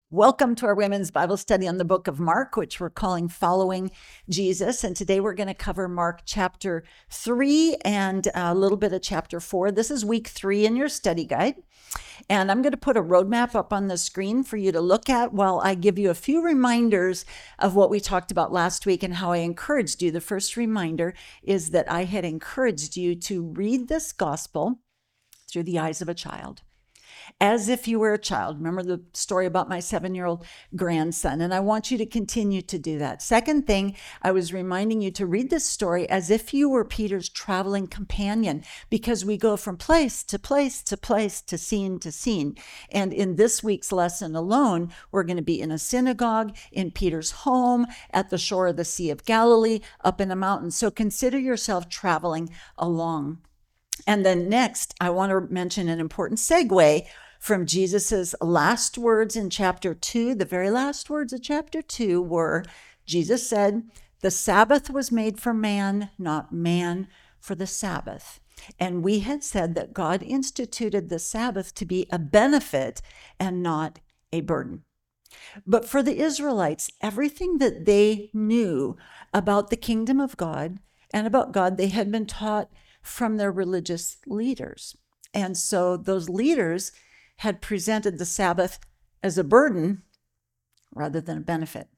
Welcome to our women's Bible study on the book of Mark, which we're calling Following Jesus. And today we're going to cover Mark chapter 3 and a little bit of chapter 4. This is week 3 in your study guide. And I'm going to put a roadmap up on the screen for you to look at while I give you a few reminders of what we talked about last week and how I encouraged you. The first reminder is that I had encouraged you to read this gospel through the eyes of a child, as if you were a child. Remember the story about my 7-year-old grandson, and I want you to continue to do that. Second thing, I was reminding you to read this story as if you were Peter's traveling companion, because we go from place to place to place to scene to scene. And in this week's lesson alone, we're going to be in a synagogue, in Peter's home, at the shore of the Sea of Galilee, up in a mountain. So consider yourself traveling along. And then next, I want to mention an important segue from Jesus's last words in chapter 2. The very last words of chapter 2 were, Jesus said, "The Sabbath was made for man, not man for the Sabbath." And we had said that God instituted the Sabbath to be a benefit and not a burden. But for the Israelites, everything that they knew about the kingdom of God and about God, they had been taught from their religious leaders. And so those leaders had presented the Sabbath as a burden rather than a benefit.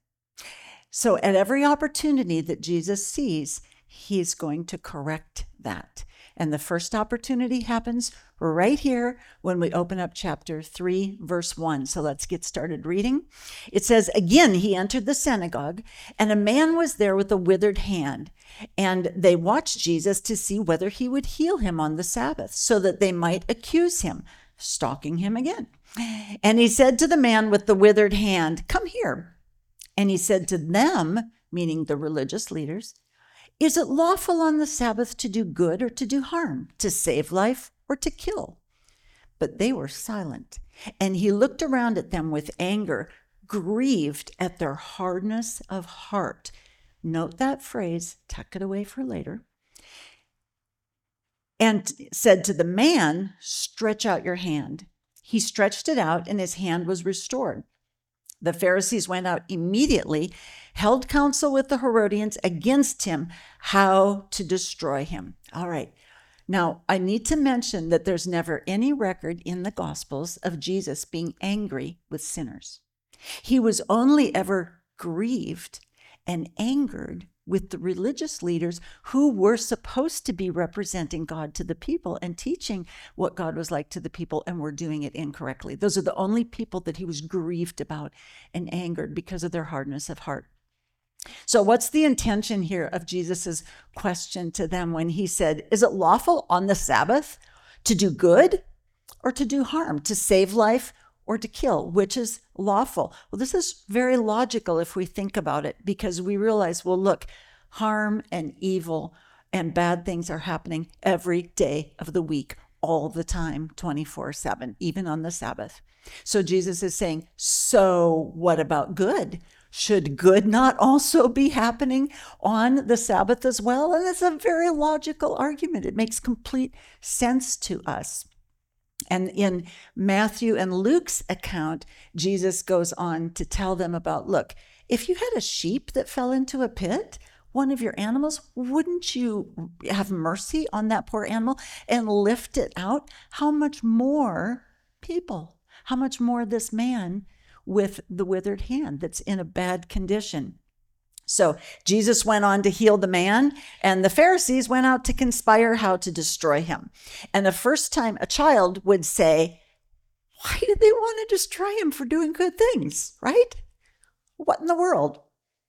So at every opportunity that Jesus sees, he's going to correct that. And the first opportunity happens right here when we open up chapter 3, verse 1. So let's get started reading. It says, "Again, he entered the synagogue, and a man was there with a withered hand. And they watched Jesus to see whether he would heal him on the Sabbath, so that they might accuse him, stalking him again. And he said to the man with the withered hand, 'Come here.' And he said to them," meaning the religious leaders, "Is it lawful on the Sabbath to do good or to do harm, to save life or to kill?" But they were silent. And he looked around at them with anger, grieved at their hardness of heart. Note that phrase, tuck it away for later. And said to the man, "Stretch out your hand." He stretched it out, and his hand was restored. The Pharisees went out immediately, held counsel with the Herodians against him, how to destroy him. All right. Now, I need to mention that there's never any record in the Gospels of Jesus being angry with sinners. He was only ever grieved and angered with the religious leaders who were supposed to be representing God to the people and teaching what God was like to the people, and were doing it incorrectly. Those are the only people that he was grieved about and angered because of their hardness of heart. So what's the intention here of Jesus's question to them when he said, "Is it lawful on the Sabbath to do good or to do harm, to save life or to kill? Which is lawful?" Well, this is very logical if we think about it, because we realize, well, look, harm and evil and bad things are happening every day of the week, all the time, 24/7, even on the Sabbath. So Jesus is saying, so what about good? Should good not also be happening on the Sabbath as well? And it's a very logical argument. It makes complete sense to us. And in Matthew and Luke's account, Jesus goes on to tell them about, look, if you had a sheep that fell into a pit, one of your animals, wouldn't you have mercy on that poor animal and lift it out? How much more people? How much more this man with the withered hand that's in a bad condition? So Jesus went on to heal the man, and the Pharisees went out to conspire how to destroy him. And the first time a child would say, why did they want to destroy him for doing good things, right? What in the world?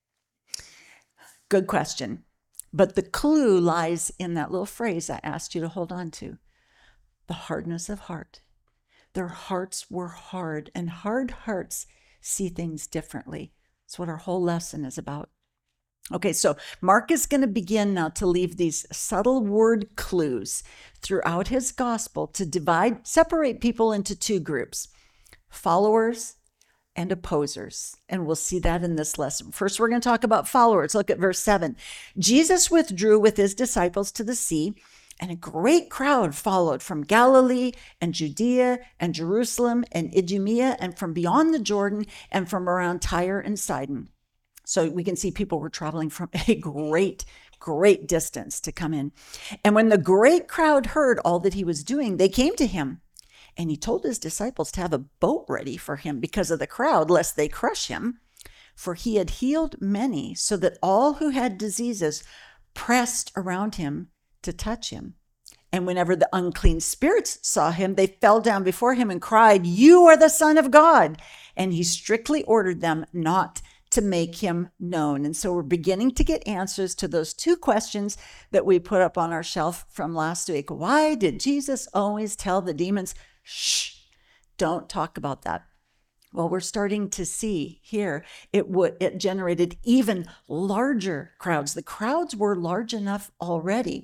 Good question. But the clue lies in that little phrase I asked you to hold on to, the hardness of heart. Their hearts were hard, and hard hearts see things differently. That's what our whole lesson is about. Okay, so Mark is going to begin now to leave these subtle word clues throughout his gospel to separate people into two groups, followers and opposers. And we'll see that in this lesson. First, we're going to talk about followers. Look at verse 7. Jesus withdrew with his disciples to the sea, And a great crowd followed from Galilee and Judea and Jerusalem and Idumea and from beyond the Jordan and from around Tyre and Sidon. So we can see people were traveling from a great distance to come in. And when the great crowd heard all that he was doing, they came to him. And he told his disciples to have a boat ready for him because of the crowd, lest they crush him. For he had healed many, so that all who had diseases pressed around him to touch him. And whenever the unclean spirits saw him, they fell down before him and cried, "You are the Son of God." And he strictly ordered them not to make him known. And so we're beginning to get answers to those two questions that we put up on our shelf from last week. Why did Jesus always tell the demons, shh, don't talk about that? Well, we're starting to see here it generated even larger crowds. The crowds were large enough already.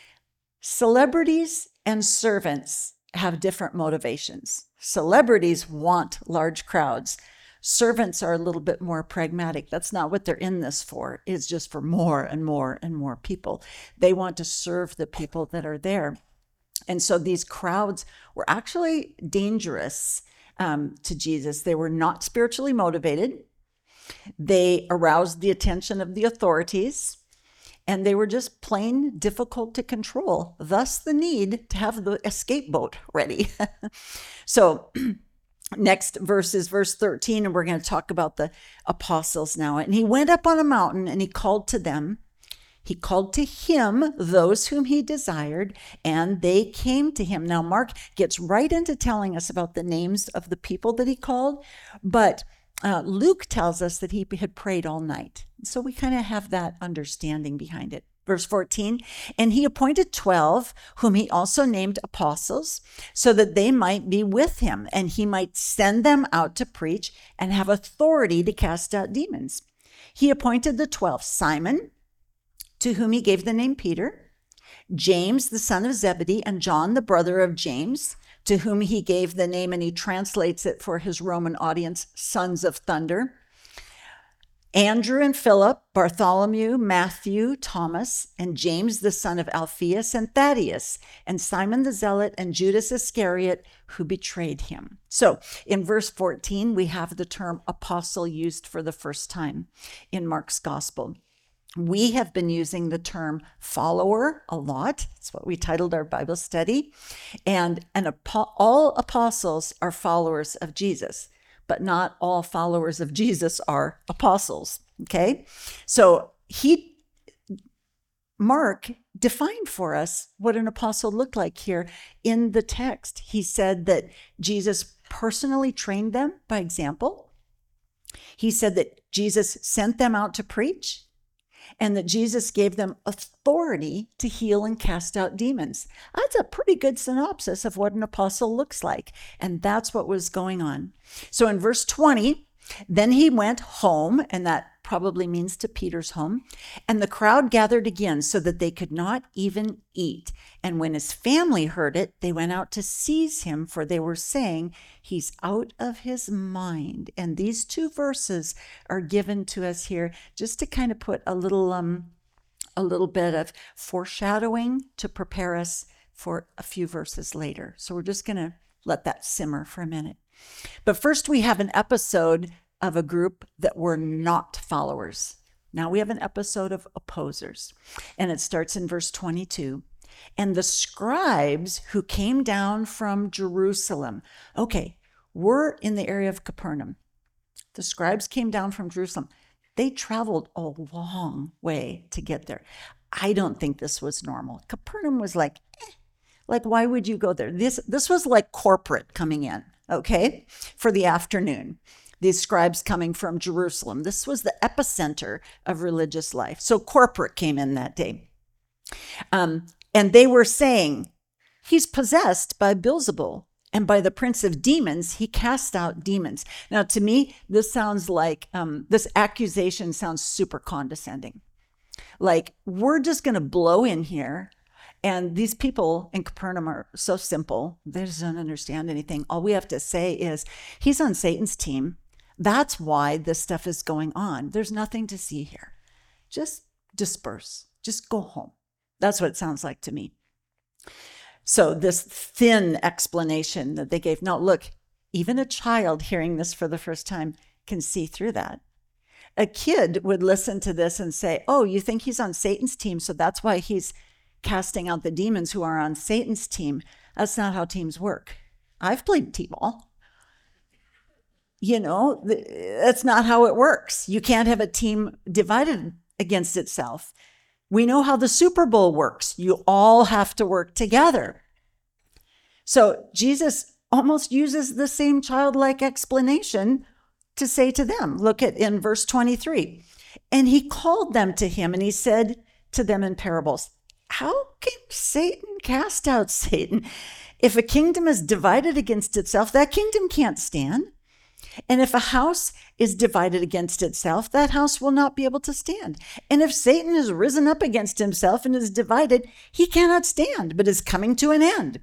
Celebrities and servants have different motivations. Celebrities want large crowds. Servants are a little bit more pragmatic. That's not what they're in this for. It's just for more and more and more people. They want to serve the people that are there. And so these crowds were actually dangerous to Jesus. They were not spiritually motivated. They aroused the attention of the authorities, and they were just plain difficult to control. Thus the need to have the escape boat ready. So next verse is verse 13, and we're going to talk about the apostles now. And he went up on a mountain and he called to them. He called to him those whom he desired, and they came to him. Now, Mark gets right into telling us about the names of the people that he called, but Luke tells us that he had prayed all night. So we kind of have that understanding behind it. Verse 14, and he appointed 12, whom he also named apostles, so that they might be with him, and he might send them out to preach and have authority to cast out demons. He appointed the 12, Simon, to whom he gave the name Peter, James, the son of Zebedee, and John, the brother of James, to whom he gave the name, and he translates it for his Roman audience, sons of thunder, Andrew and Philip, Bartholomew, Matthew, Thomas, and James, the son of Alphaeus, and Thaddeus, and Simon the Zealot, and Judas Iscariot, who betrayed him. So in verse 14, we have the term apostle used for the first time in Mark's gospel. We have been using the term follower a lot. That's what we titled our Bible study. And all apostles are followers of Jesus, but not all followers of Jesus are apostles. Okay? So Mark defined for us what an apostle looked like here in the text. He said that Jesus personally trained them by example. He said that Jesus sent them out to preach, and that Jesus gave them authority to heal and cast out demons. That's a pretty good synopsis of what an apostle looks like. And that's what was going on. So in verse 20, then he went home, and that probably means to Peter's home, and the crowd gathered again so that they could not even eat. And when his family heard it, they went out to seize him, for they were saying, he's out of his mind. And these two verses are given to us here just to kind of put a little bit of foreshadowing to prepare us for a few verses later. So we're just going to let that simmer for a minute. But first, we have an episode of a group that were not followers. Now we have an episode of opposers. And it starts in verse 22. And the scribes who came down from Jerusalem. Okay, we're in the area of Capernaum. The scribes came down from Jerusalem. They traveled a long way to get there. I don't think this was normal. Capernaum was like why would you go there? This was like corporate coming in, okay, for the afternoon. These scribes coming from Jerusalem. This was the epicenter of religious life. So corporate came in that day. And they were saying, he's possessed by Beelzebul, and by the prince of demons, he cast out demons. Now, to me, this sounds like, this accusation sounds super condescending. Like, we're just going to blow in here. And these people in Capernaum are so simple. They just don't understand anything. All we have to say is, he's on Satan's team. That's why this stuff is going on. There's nothing to see here. Just disperse. Just go home. That's what it sounds like to me. So this thin explanation that they gave, no, look, even a child hearing this for the first time can see through that. A kid would listen to this and say, oh, you think he's on Satan's team, so that's why he's casting out the demons who are on Satan's team. That's not how teams work. I've played t-ball. That's not how it works. You can't have a team divided against itself. We know how the Super Bowl works. You all have to work together. So Jesus almost uses the same childlike explanation to say to them. Look at in verse 23. And he called them to him and he said to them in parables, how can Satan cast out Satan? If a kingdom is divided against itself, that kingdom can't stand. And if a house is divided against itself, that house will not be able to stand. And if Satan is risen up against himself and is divided, he cannot stand, but is coming to an end.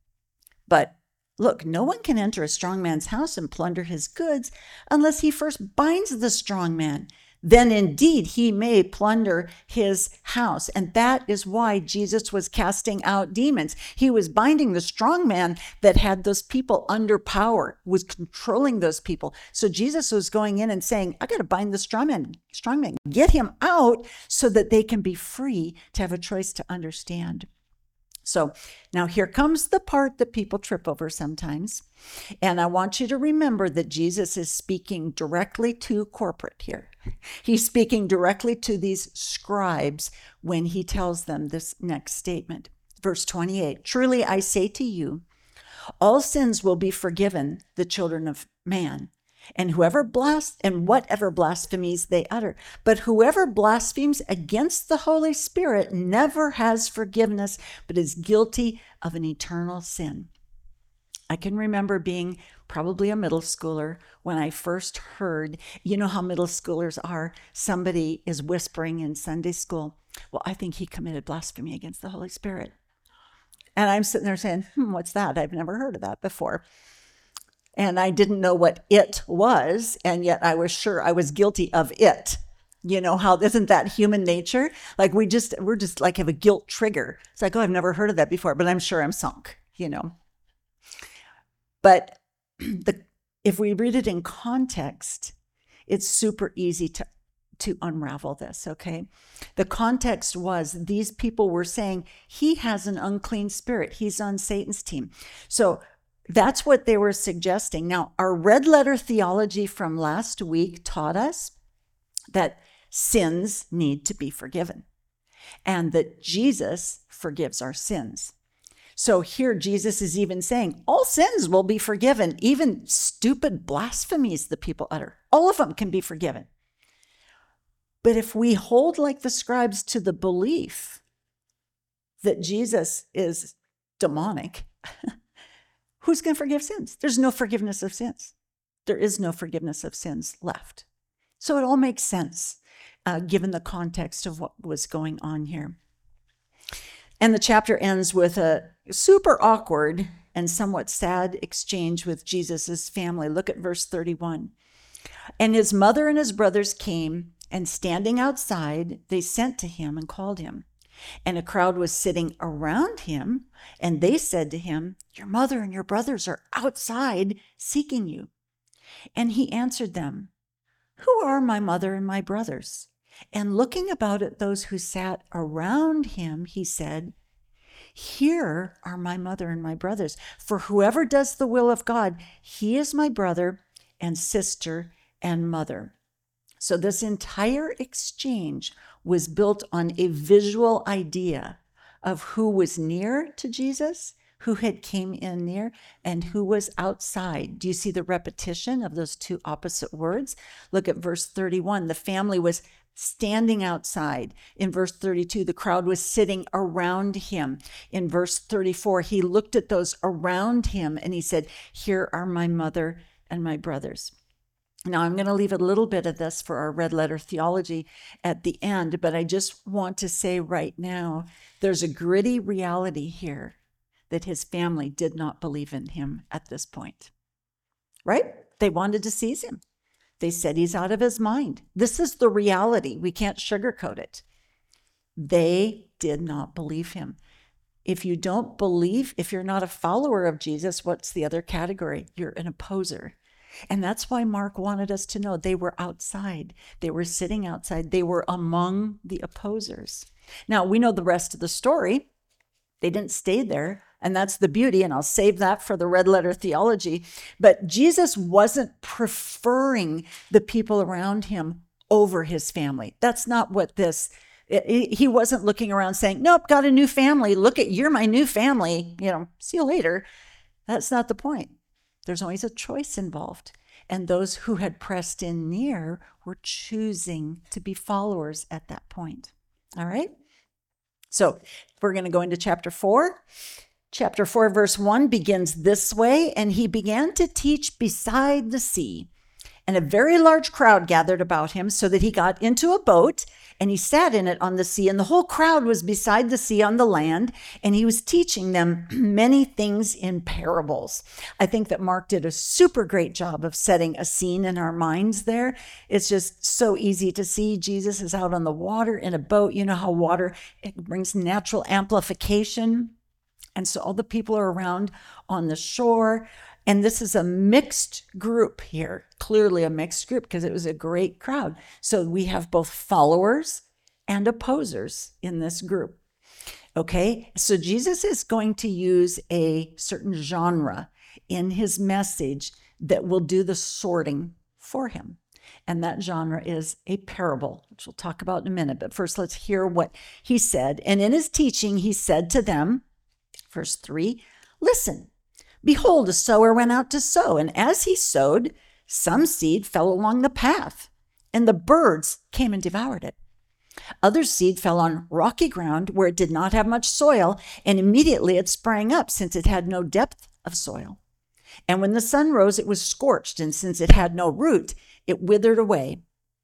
But look, no one can enter a strong man's house and plunder his goods unless he first binds the strong man. Then indeed he may plunder his house. And that is why Jesus was casting out demons. He was binding the strong man that had those people under power, was controlling those people. So Jesus was going in and saying, I got to bind the strong man, get him out so that they can be free to have a choice to understand. So now here comes the part that people trip over sometimes. And I want you to remember that Jesus is speaking directly to corporate here. He's speaking directly to these scribes when he tells them this next statement. Verse 28, truly I say to you, all sins will be forgiven the children of man, and whatever blasphemies they utter. But whoever blasphemes against the Holy Spirit never has forgiveness, but is guilty of an eternal sin. I can remember being probably a middle schooler when I first heard, you know how middle schoolers are, somebody is whispering in Sunday school, well, I think he committed blasphemy against the Holy Spirit. And I'm sitting there saying, what's that? I've never heard of that before. And I didn't know what it was, and yet I was sure I was guilty of it. You know how, isn't that human nature? Like we're just like have a guilt trigger. It's like, oh, I've never heard of that before, but I'm sure I'm sunk, But if we read it in context, it's super easy to unravel this, okay? The context was these people were saying, he has an unclean spirit. He's on Satan's team. So that's what they were suggesting. Now, our red letter theology from last week taught us that sins need to be forgiven and that Jesus forgives our sins. So here Jesus is even saying all sins will be forgiven, even stupid blasphemies the people utter. All of them can be forgiven. But if we hold like the scribes to the belief that Jesus is demonic, who's going to forgive sins? There's no forgiveness of sins. There is no forgiveness of sins left. So it all makes sense, given the context of what was going on here. And the chapter ends with a super awkward and somewhat sad exchange with Jesus's family. Look at verse 31. And his mother and his brothers came, and standing outside, they sent to him and called him. And a crowd was sitting around him, and they said to him, your mother and your brothers are outside seeking you. And he answered them, who are my mother and my brothers? And looking about at those who sat around him, he said, here are my mother and my brothers. For whoever does the will of God, he is my brother and sister and mother. So this entire exchange was built on a visual idea of who was near to Jesus, who had came in near, and who was outside. Do you see the repetition of those two opposite words? Look at verse 31. The family was standing outside. In verse 32, the crowd was sitting around him. In verse 34, he looked at those around him and he said, here are my mother and my brothers. Now, I'm going to leave a little bit of this for our red letter theology at the end, but I just want to say right now, there's a gritty reality here that his family did not believe in him at this point, right? They wanted to seize him. They said he's out of his mind. This is the reality. We can't sugarcoat it. They did not believe him. If you don't believe, if you're not a follower of Jesus, what's the other category? You're an opposer. And that's why Mark wanted us to know they were outside. They were sitting outside. They were among the opposers. Now, we know the rest of the story. They didn't stay there. And that's the beauty. And I'll save that for the red letter theology. But Jesus wasn't preferring the people around him over his family. That's not what this, he wasn't looking around saying, nope, got a new family. Look at, you're my new family. See you later. That's not the point. There's always a choice involved. And those who had pressed in near were choosing to be followers at that point. All right? So we're going to go into chapter 4. Chapter 4, verse 1 begins this way, and he began to teach beside the sea. And a very large crowd gathered about him, so that he got into a boat, and he sat in it on the sea. And the whole crowd was beside the sea on the land, and he was teaching them many things in parables. I think that Mark did a super great job of setting a scene in our minds there. It's just so easy to see. Jesus is out on the water in a boat. You know how water, it brings natural amplification. And so all the people are around on the shore. And this is a mixed group here, clearly a mixed group because it was a great crowd. So we have both followers and opposers in this group. Okay, so Jesus is going to use a certain genre in his message that will do the sorting for him. And that genre is a parable, which we'll talk about in a minute. But first, let's hear what he said. And in his teaching, he said to them, verse 3, listen. Behold, a sower went out to sow, and as he sowed, some seed fell along the path, and the birds came and devoured it. Other seed fell on rocky ground where it did not have much soil, and immediately it sprang up, since it had no depth of soil. And when the sun rose, it was scorched, and since it had no root, it withered away.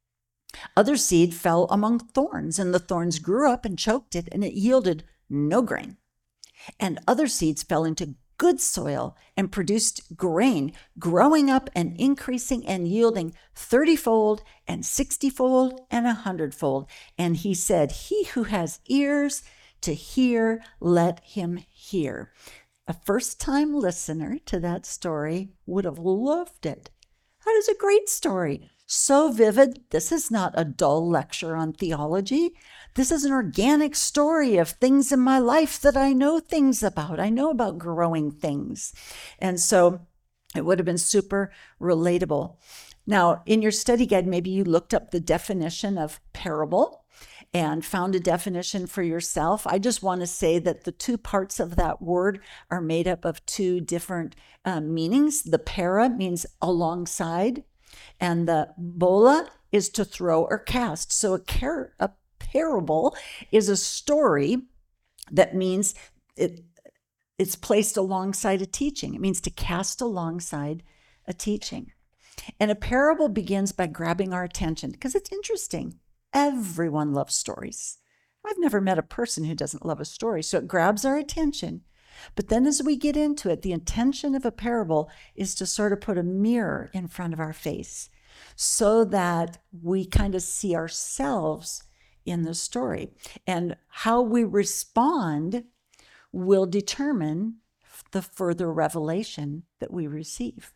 Other seed fell among thorns, and the thorns grew up and choked it, and it yielded no grain. And other seeds fell into good soil and produced grain, growing up and increasing and yielding 30-fold and 60-fold and 100-fold. And he said, he who has ears to hear, let him hear. A first-time listener to that story would have loved it. That is a great story. So vivid. This is not a dull lecture on theology. This is an organic story of things in my life that I know things about. I know about growing things. And so it would have been super relatable. Now, in your study guide, maybe you looked up the definition of parable and found a definition for yourself. I just want to say that the two parts of that word are made up of two different meanings. The para means alongside, and the bola is to throw or cast. So a parable is a story that means it's placed alongside a teaching. It means to cast alongside a teaching. And a parable begins by grabbing our attention because it's interesting. Everyone loves stories. I've never met a person who doesn't love a story. So it grabs our attention. But then as we get into it, the intention of a parable is to sort of put a mirror in front of our face so that we kind of see ourselves in the story. And how we respond will determine the further revelation that we receive.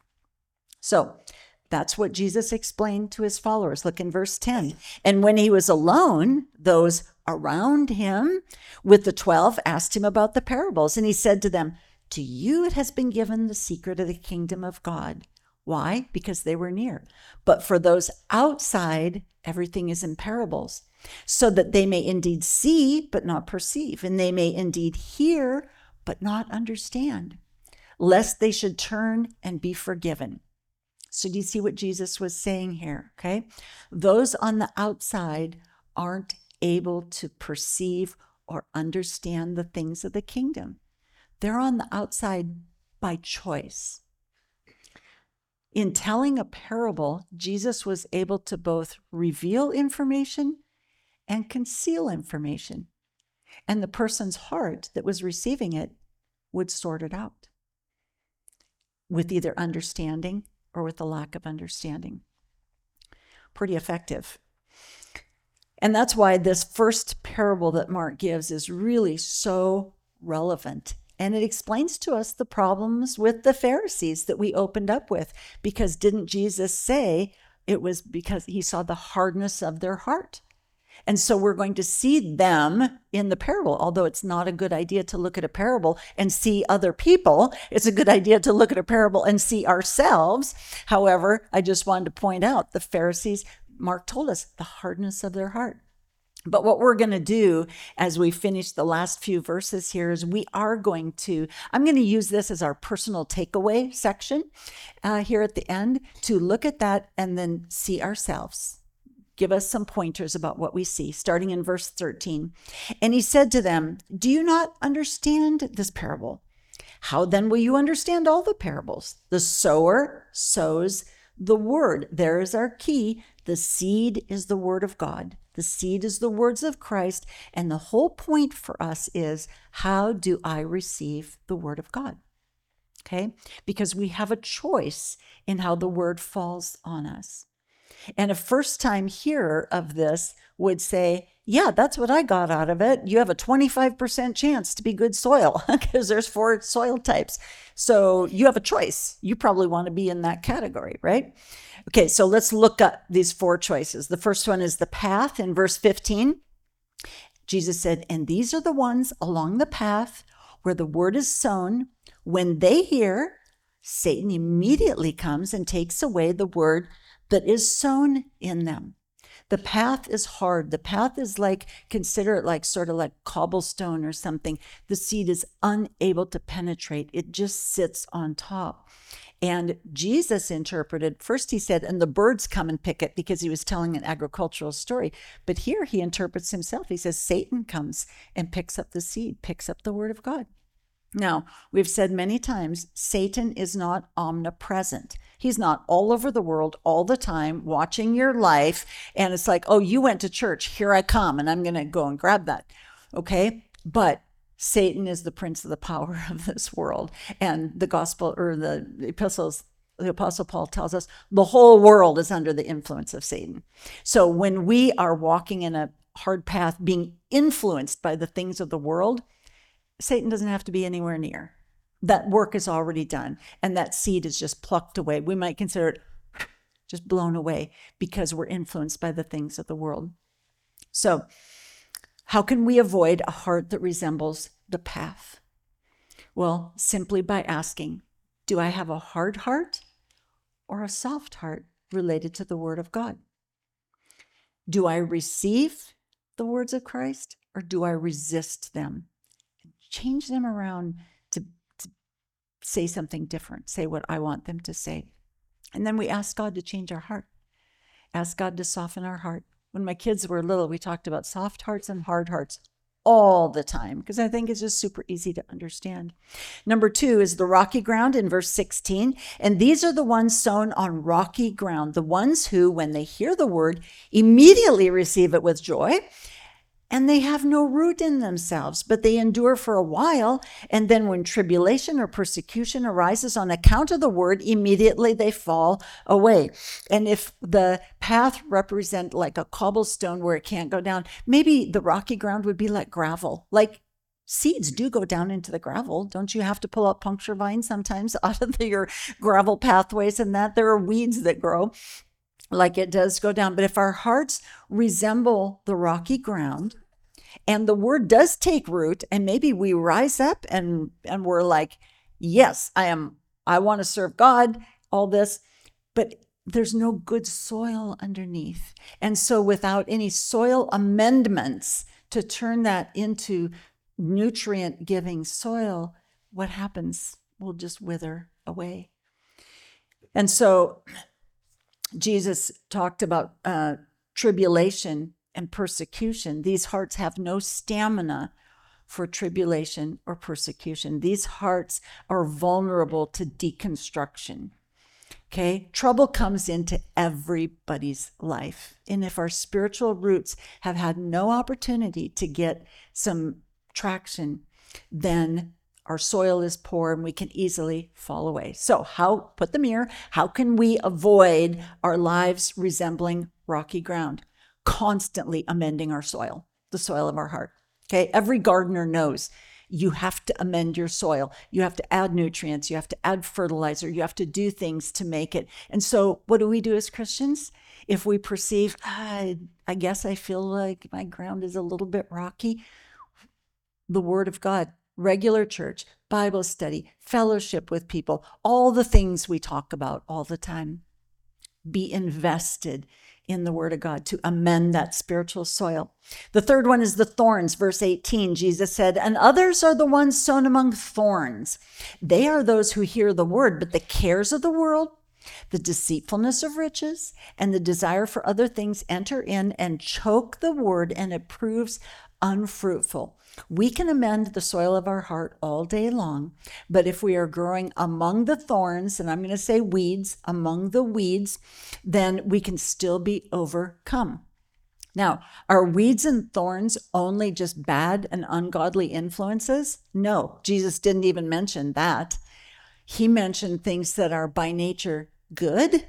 So that's what Jesus explained to his followers. Look in verse 10. And when he was alone, those around him with the 12 asked him about the parables. And he said to them, to you it has been given the secret of the kingdom of God. Why? Because they were near. But for those outside, everything is in parables, so that they may indeed see, but not perceive, and they may indeed hear, but not understand, lest they should turn and be forgiven. So do you see what Jesus was saying here? Okay. Those on the outside aren't able to perceive or understand the things of the kingdom. They're on the outside by choice. In telling a parable, Jesus was able to both reveal information and conceal information. And the person's heart that was receiving it would sort it out with either understanding or with a lack of understanding. Pretty effective. And that's why this first parable that Mark gives is really so relevant. And it explains to us the problems with the Pharisees that we opened up with. Because didn't Jesus say it was because he saw the hardness of their heart? And so we're going to see them in the parable. Although it's not a good idea to look at a parable and see other people, it's a good idea to look at a parable and see ourselves. However, I just wanted to point out the Pharisees, Mark told us, the hardness of their heart. But what we're going to do as we finish the last few verses here is I'm going to use this as our personal takeaway section here at the end to look at that and then see ourselves. Give us some pointers about what we see, starting in verse 13. And he said to them, "Do you not understand this parable? How then will you understand all the parables? The sower sows the word." There is our key. The seed is the word of God. The seed is the words of Christ. And the whole point for us is, how do I receive the word of God? Okay? Because we have a choice in how the word falls on us. And a first-time hearer of this would say, yeah, that's what I got out of it. You have a 25% chance to be good soil because there's 4 soil types. So you have a choice. You probably want to be in that category, right? Okay, so let's look at these 4 choices. The first one is the path in verse 15. Jesus said, "And these are the ones along the path where the word is sown. When they hear, Satan immediately comes and takes away the word that is sown in them." The path is hard. The path is like, consider it like sort of like cobblestone or something. The seed is unable to penetrate. It just sits on top. And Jesus interpreted, first he said, and the birds come and pick it, because he was telling an agricultural story. But here he interprets himself. He says, Satan comes and picks up the seed, picks up the word of God. Now, we've said many times, Satan is not omnipresent. He's not all over the world all the time watching your life. And it's like, oh, you went to church, here I come, and I'm going to go and grab that. Okay? But Satan is the prince of the power of this world. And the gospel, or the epistles, the Apostle Paul tells us the whole world is under the influence of Satan. So when we are walking in a hard path, being influenced by the things of the world, Satan doesn't have to be anywhere near. That work is already done, and that seed is just plucked away. We might consider it just blown away because we're influenced by the things of the world. So, how can we avoid a heart that resembles the path? Well, simply by asking, do I have a hard heart or a soft heart related to the word of God? Do I receive the words of Christ, or do I resist them? Change them around to say something different, say what I want them to say. And then we ask God to change our heart. Ask God to soften our heart. When my kids were little, we talked about soft hearts and hard hearts all the time, because I think it's just super easy to understand. Number 2 is the rocky ground in verse 16. And these are the ones sown on rocky ground, the ones who, when they hear the word, immediately receive it with joy. And they have no root in themselves, but they endure for a while. And then when tribulation or persecution arises on account of the word, immediately they fall away. And if the path represent like a cobblestone where it can't go down, maybe the rocky ground would be like gravel. Like seeds do go down into the gravel. Don't you have to pull out puncture vines sometimes out of your gravel pathways and that? There are weeds that grow. Like it does go down. But if our hearts resemble the rocky ground and the word does take root, and maybe we rise up and we're like, yes, I want to serve God, all this, but there's no good soil underneath. And so without any soil amendments to turn that into nutrient giving soil, what happens? We'll just wither away. And so Jesus talked about tribulation and persecution. These hearts have no stamina for tribulation or persecution. These hearts are vulnerable to deconstruction. Okay? Trouble comes into everybody's life. And if our spiritual roots have had no opportunity to get some traction, then our soil is poor and we can easily fall away. So put the mirror, how can we avoid our lives resembling rocky ground? Constantly amending our soil, the soil of our heart. Okay, every gardener knows You have to amend your soil. You have to add nutrients. You have to add fertilizer. You have to do things to make it. And so what do we do as Christians? If we perceive, I guess I feel like my ground is a little bit rocky, the Word of God, regular church, Bible study, fellowship with people, all the things we talk about all the time. Be invested in the Word of God to amend that spiritual soil. The third one is the thorns. Verse 18, Jesus said, and others are the ones sown among thorns. They are those who hear the word, but the cares of the world, the deceitfulness of riches, and the desire for other things enter in and choke the word, and it proves unfruitful. We can amend the soil of our heart all day long, but if we are growing among the thorns, and I'm going to say weeds, among the weeds, then we can still be overcome. Now, are weeds and thorns only just bad and ungodly influences? No, Jesus didn't even mention that. He mentioned things that are by nature good,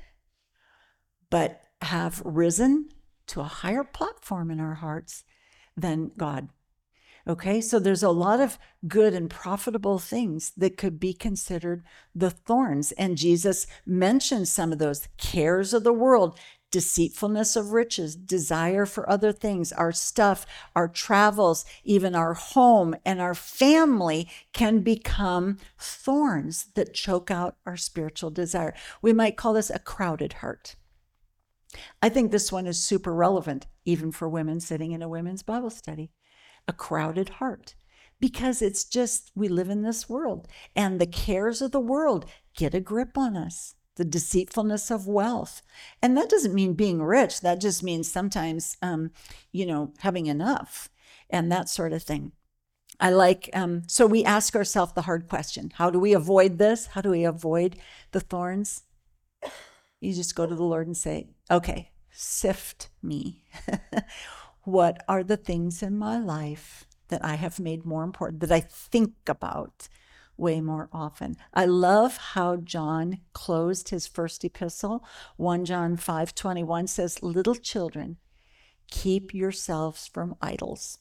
but have risen to a higher platform in our hearts than God. Okay, so there's a lot of good and profitable things that could be considered the thorns. And Jesus mentioned some of those: cares of the world, deceitfulness of riches, desire for other things, our stuff, our travels, even our home and our family can become thorns that choke out our spiritual desire. We might call this a crowded heart. I think this one is super relevant, even for women sitting in a women's Bible study. A crowded heart, because it's just, we live in this world and the cares of the world get a grip on us, the deceitfulness of wealth. And that doesn't mean being rich. That just means sometimes, having enough and that sort of thing. So we ask ourselves the hard question: how do we avoid this? How do we avoid the thorns? You just go to the Lord and say, okay, sift me. What are the things in my life that I have made more important, that I think about way more often? I love how John closed his first epistle. 1 John 5:21 says, little children, keep yourselves from idols.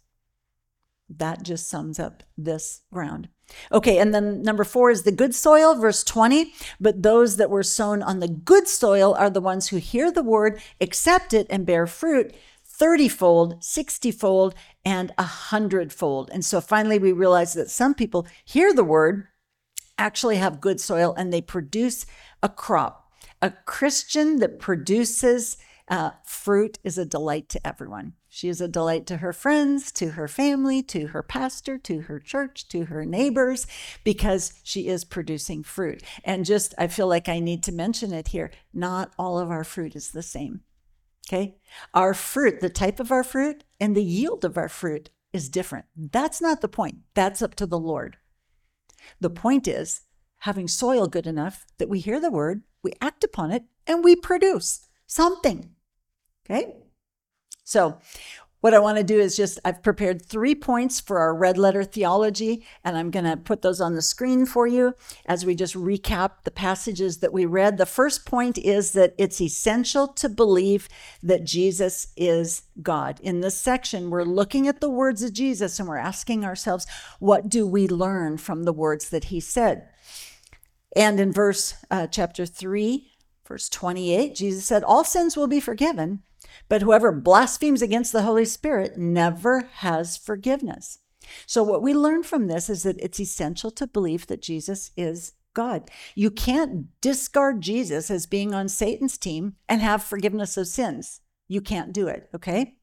That just sums up this ground. Okay, and then number 4 is the good soil, verse 20. But those that were sown on the good soil are the ones who hear the word, accept it, and bear fruit 30-fold, 60-fold, and 100-fold. And so finally we realize that some people hear the word, actually have good soil, and they produce a crop. A Christian that produces fruit is a delight to everyone. She is a delight to her friends, to her family, to her pastor, to her church, to her neighbors, because she is producing fruit. And just, I feel like I need to mention it here, not all of our fruit is the same. Okay, our fruit, the type of our fruit and the yield of our fruit is different. That's not the point. That's up to the Lord. The point is having soil good enough that we hear the word, we act upon it, and we produce something. Okay, so what I want to do is I've prepared 3 points for our red letter theology, and I'm going to put those on the screen for you as we just recap the passages that we read. The first point is that it's essential to believe that Jesus is God. In this section, we're looking at the words of Jesus and we're asking ourselves, what do we learn from the words that he said? And in chapter 3, verse 28, Jesus said, all sins will be forgiven, but whoever blasphemes against the Holy Spirit never has forgiveness. So what we learn from this is that it's essential to believe that Jesus is God. You can't discard Jesus as being on Satan's team and have forgiveness of sins. You can't do it, okay?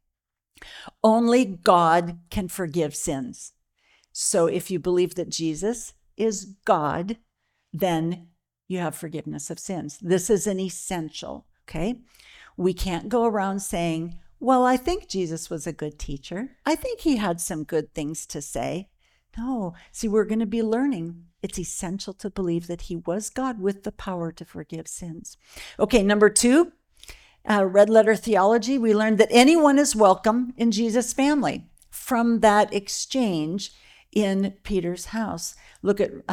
Only God can forgive sins. So if you believe that Jesus is God, then you have forgiveness of sins. This is an essential, okay? We can't go around saying, well, I think Jesus was a good teacher. I think he had some good things to say. No, see, we're going to be learning. It's essential to believe that he was God with the power to forgive sins. Okay, number 2, red letter theology. We learned that anyone is welcome in Jesus' family from that exchange in Peter's house. Look at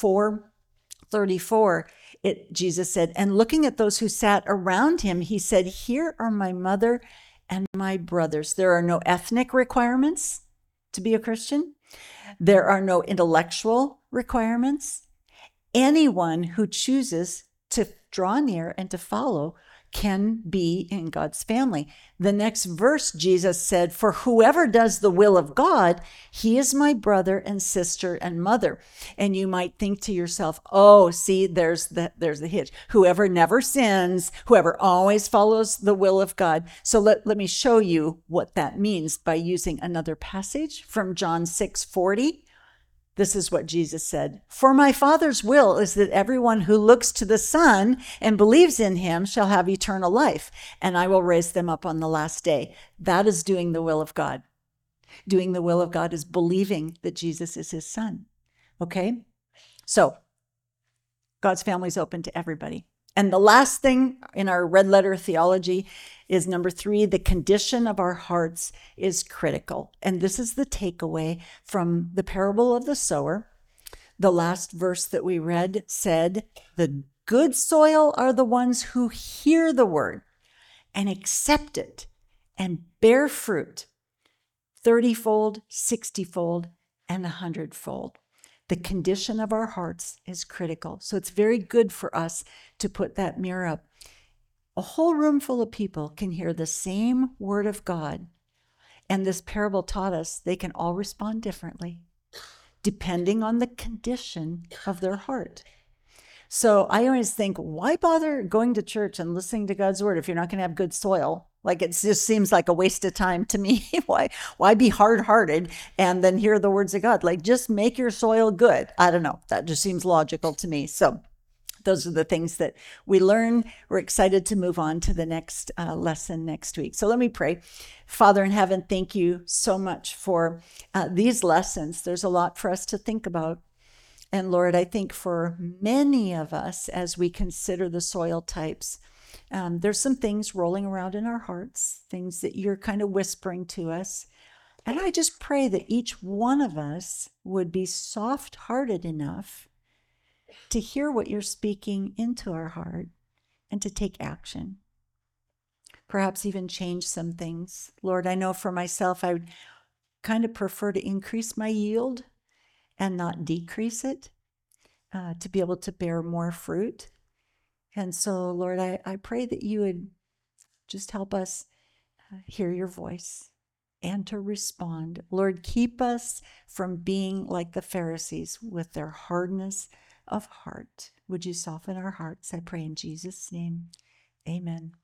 4:34. Jesus said, and looking at those who sat around him, he said, here are my mother and my brothers. There are no ethnic requirements to be a Christian. There are no intellectual requirements. Anyone who chooses to draw near and to follow can be in God's family. The next verse, Jesus said, "For whoever does the will of God, he is my brother and sister and mother." And you might think to yourself, oh, see, there's the hitch. Whoever never sins, whoever always follows the will of God. So let me show you what that means by using another passage from John 6:40. This is what Jesus said. "For my Father's will is that everyone who looks to the Son and believes in him shall have eternal life, and I will raise them up on the last day." That is doing the will of God. Doing the will of God is believing that Jesus is his Son. Okay? So, God's family is open to everybody. And the last thing in our red letter theology is number 3, the condition of our hearts is critical. And this is the takeaway from the parable of the sower. The last verse that we read said, "The good soil are the ones who hear the word and accept it and bear fruit 30-fold, 60-fold, and 100-fold. The condition of our hearts is critical. So it's very good for us to put that mirror up. A whole room full of people can hear the same word of God. And this parable taught us they can all respond differently, depending on the condition of their heart. So I always think, why bother going to church and listening to God's word if you're not going to have good soil? Like, it just seems like a waste of time to me. Why be hard-hearted and then hear the words of God? Like, just make your soil good. I don't know. That just seems logical to me. So those are the things that we learn. We're excited to move on to the next lesson next week. So let me pray. Father in heaven, thank you so much for these lessons. There's a lot for us to think about. And Lord, I think for many of us, as we consider the soil types, there's some things rolling around in our hearts, things that you're kind of whispering to us. And I just pray that each one of us would be soft-hearted enough to hear what you're speaking into our heart and to take action. Perhaps even change some things. Lord, I know for myself, I would kind of prefer to increase my yield and not decrease it, to be able to bear more fruit. And so, Lord, I pray that you would just help us hear your voice and to respond. Lord, keep us from being like the Pharisees with their hardness of heart. Would you soften our hearts? I pray in Jesus' name. Amen.